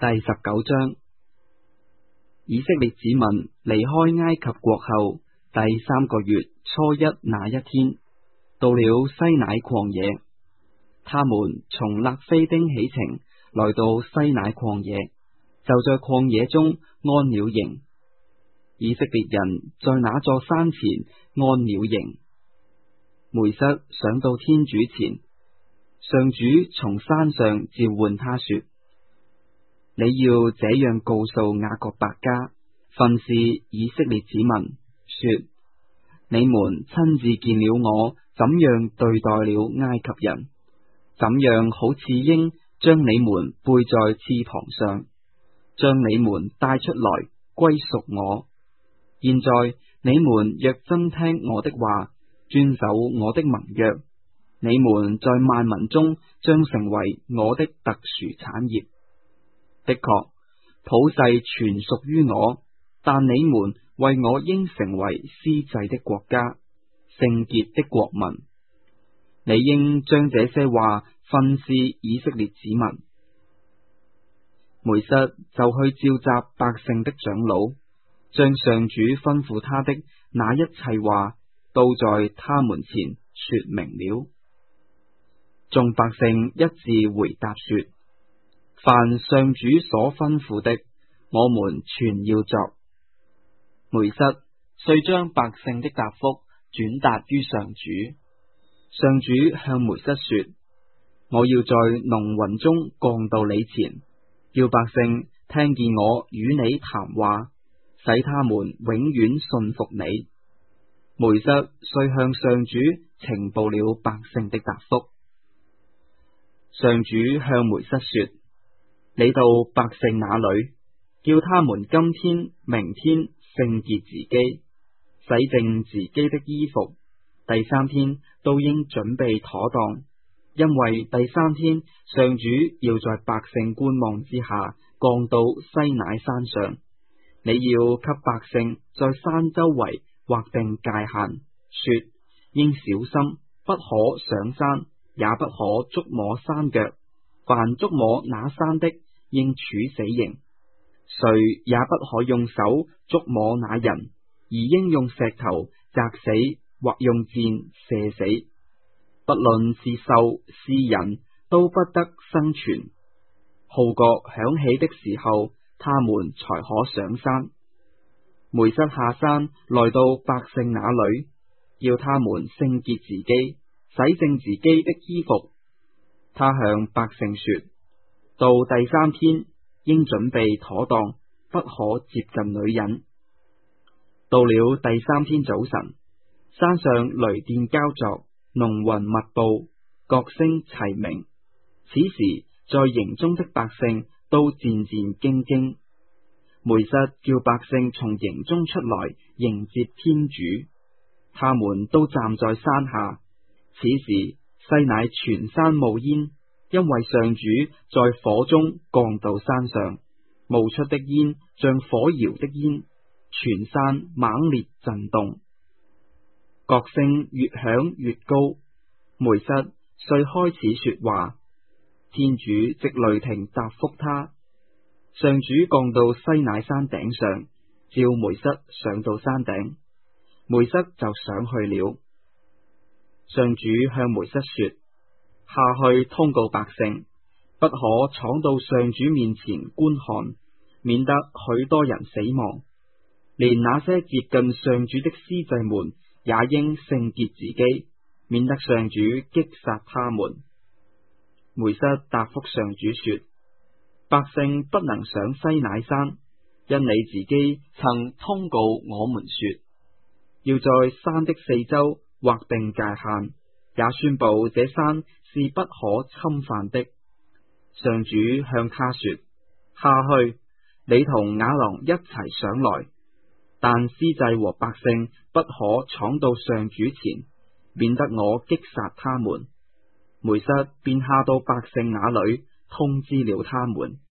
第19章，以色列子民離開埃及國後第3個月初一那一天，到了西乃曠野。他們從勒非丁起程，來到西乃曠野，就在曠野中安了營。以色列人在那座山前安了營。梅瑟上到天主前，上主從山上召喚他說：你要這樣告訴雅各伯家，訓示以色列子民，說：你們親自見了我怎樣對待了埃及人，怎樣好似鷹將你們背在翅膀上，將你們帶出來歸屬我。現在你們若真聽我的話，遵守我的盟約，你們在萬民中將成為我的特殊產業。的確，普世全屬於我，但你們為我應成為司祭的國家，聖潔的國民。你應將這些話訓示以色列子民。梅瑟就去召集百姓的長老，將上主吩咐他的那一切話都在他們前說明了。眾百姓一致回答說：凡上主所吩咐的，我們全要作。梅瑟遂將百姓的答覆轉達於上主。上主向梅瑟說：我要在濃雲中降到你前，叫百姓聽見我與你談話，使他們永遠信服你。梅瑟遂向上主呈報了百姓的答覆。上主向梅瑟說：你到百姓那裏，叫他們今天、明天聖潔自己，洗淨自己的衣服。第3天都應準備妥當，因為第3天上主要在百姓觀望之下降到西乃山上。你要給百姓在山周圍劃定界限，說：應小心，不可上山，也不可觸摸山腳。凡觸摸那山的，應處死刑。誰也不可用手觸摸那人，而應用石頭砸死，或用箭射死。不論是獸是人，都不得生存。號角響起的時候，他們才可上山。梅瑟下山來到百姓那裏，要他們聖潔自己，洗淨自己的衣服。他向百姓說：到第3天應準備妥當，不可接近女人。到了第3天早晨，山上雷電交作，濃雲密布，角聲齊鳴。此時在營中的百姓都戰戰兢兢。梅瑟叫百姓從營中出來迎接天主，他們都站在山下。此時西乃全山冒煙，因為上主在火中降到山上，冒出的煙像火窯的煙，全山猛烈震動，角聲越響越高。梅瑟遂開始說話，天主藉雷霆答覆他。上主降到西乃山頂上，召梅瑟上到山頂，梅瑟就上去了。上主向梅瑟說：下去通告百姓，不可闖到上主面前觀看，免得許多人死亡。連那些接近上主的司祭們也應聖潔自己，免得上主擊殺他們。梅瑟答覆上主說：百姓不能上西乃山，因你自己曾通告我們說，要在山的四周劃定界限，也宣布這山是不可侵犯的。上主向他說：下去，你同亞郎一齊上來，但司祭和百姓不可闖到上主前，免得我擊殺他們。梅瑟便下到百姓那裏，通知了他們。